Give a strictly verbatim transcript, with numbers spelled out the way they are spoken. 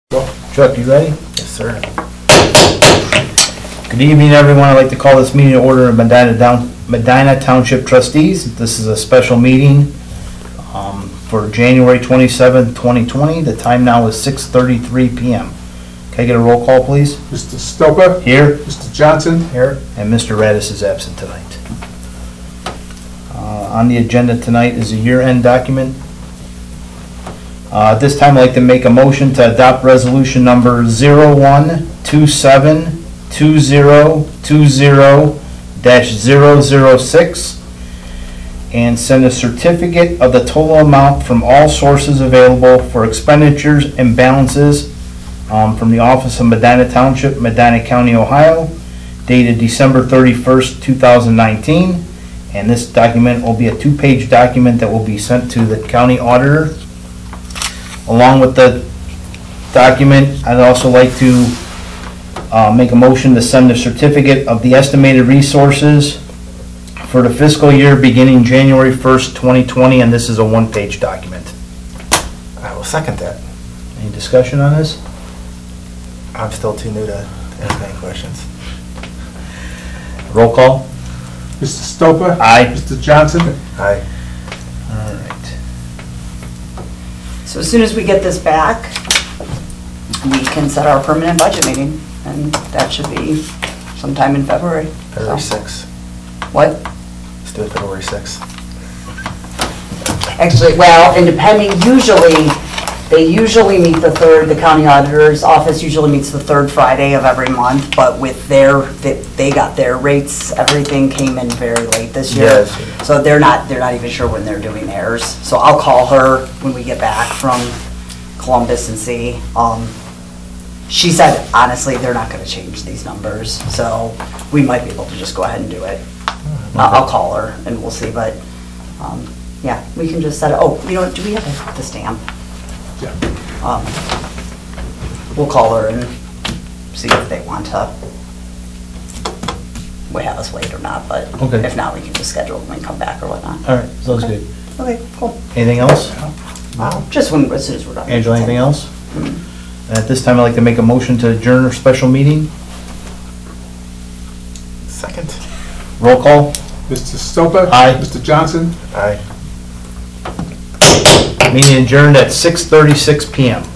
Chuck, you ready? Yes, sir. Good evening, everyone. I'd like to call this meeting to order of Medina, Down, Medina Township Trustees. This is a special meeting um, for January twenty-seventh, twenty twenty. The time now is six thirty-three p m Can I get a roll call, please? Mister Stopa? Here. Mister Johnson? Here. And Mister Radis is absent tonight. Uh, On the agenda tonight is a year-end document. Uh, At this time, I'd like to make a motion to adopt resolution number zero one two seven two zero two zero dash zero zero six and send a certificate of the total amount from all sources available for expenditures and balances um, from the Office of Medina Township, Medina County, Ohio, dated December thirty-first, two thousand nineteen. And this document will be a two-page document that will be sent to the county auditor. Along with the document, I'd also like to uh, make a motion to send a certificate of the estimated resources for the fiscal year beginning January first, twenty twenty, and this is a one-page document. I will second that. Any discussion on this? I'm still too new to answer any questions. Roll call? Mister Stopa? Aye. Mister Johnson? Aye. All right. So as soon as we get this back, we can set our permanent budget meeting, and that should be sometime in February. February So- sixth. What? Let's do it February sixth. Actually, well, and depending, usually, they usually meet the third, the county auditor's office usually meets the third Friday of every month, but with their, they they got their rates, everything came in very late this year. Yes. So they're not, they're not even sure when they're doing theirs. So I'll call her when we get back from Columbus and see. Um, She said, honestly, they're not gonna change these numbers, so we might be able to just go ahead and do it. I'll I'll call her and we'll see, but, um, yeah, we can just set it, oh, you know, what, do we have the stamp? Yeah. Um, We'll call her and see if they want to, we have us wait or not, but Okay. if not, we can just schedule when we come back or whatnot. All right, sounds Okay. good. Okay, cool. Anything else? Wow. Just when, as soon as we're done. Angela, anything else? Mm. And at this time, I'd like to make a motion to adjourn our special meeting. Second. Roll call? Mister Stopa? Aye. Mister Johnson? Aye. Meeting adjourned at six thirty-six p m